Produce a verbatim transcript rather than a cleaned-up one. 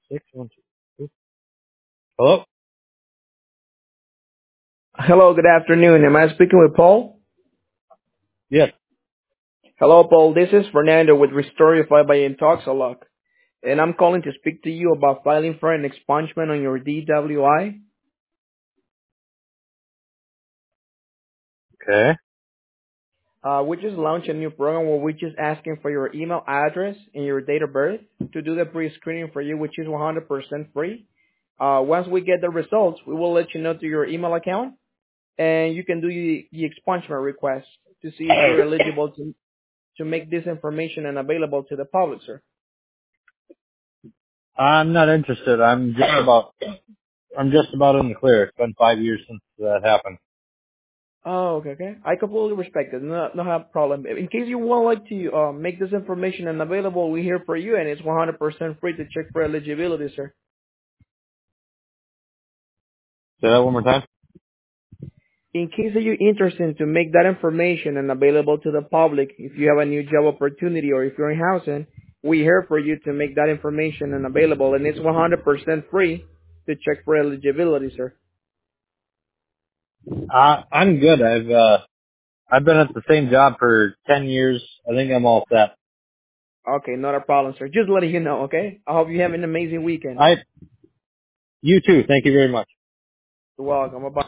Six one two. Hello? Hello, good afternoon. Am I speaking with Paul? Yes. Hello, Paul. This is Fernando with Restorify by Intoxalock, and I'm calling to speak to you about filing for an expungement on your D W I. Okay. Uh, we just launched a new program where we're just asking for your email address and your date of birth to do the pre-screening for you, which is one hundred percent free. Uh, once we get the results, we will let you know to your email account, and you can do the, the expungement request to see if you're eligible to, to make this information and available to the public, sir. I'm not interested. I'm just about I'm just about in the clear. It's been five years since that happened. Oh, okay, okay. I completely respect it. No, no have problem. In case you would like to uh, make this information unavailable, we're here for you, and it's one hundred percent free to check for eligibility, sir. Say that one more time. In case that you're interested to make that information unavailable to the public, if you have a new job opportunity or if you're in housing, we're here for you to make that information unavailable, and it's one hundred percent free to check for eligibility, sir. Uh, I'm good. I've uh I've been at the same job for ten years. I think I'm all set. Okay, not a problem, sir. Just letting you know, okay? I hope you have an amazing weekend. I you too. Thank you very much. You're welcome. Bye-bye.